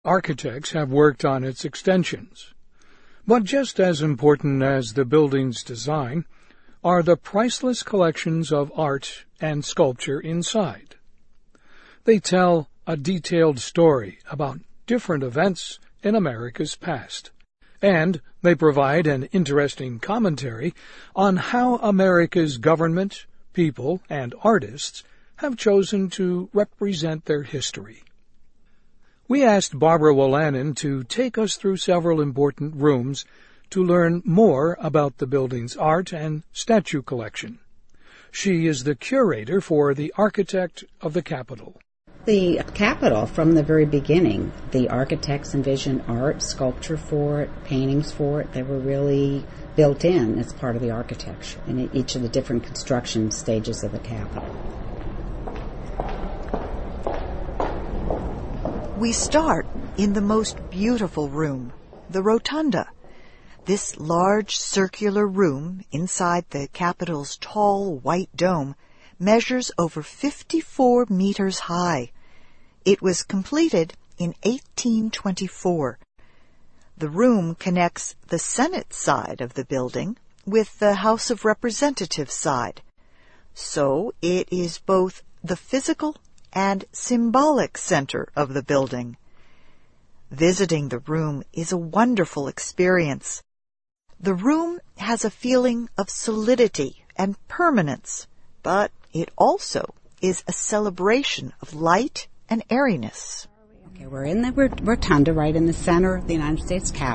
Architects have worked on its extensions. But just as important as the building's design are the priceless collections of art and sculpture inside. They tell a detailed story about different events in America's past, and they provide an interesting commentary on how America's government, people, and artists have chosen to represent their history. We asked Barbara Wolanin to take us through several important rooms to learn more about the building's art and statue collection. She is the curator for the Architect of the Capitol. The Capitol, from the very beginning, the architects envisioned art, sculpture for it, paintings for it. They were really built in as part of the architecture in each of the different construction stages of the Capitol. We start in the most beautiful room, the Rotunda. This large circular room inside the Capitol's tall white dome measures over 54 meters high. It was completed in 1824. The room connects the Senate side of the building with the House of Representatives side. So it is both the physical and symbolic center of the building. Visiting the room is a wonderful experience. The room has a feeling of solidity and permanence, but it also is a celebration of light and airiness. Okay, we're in the Rotunda, right in the center of the United States Capitol.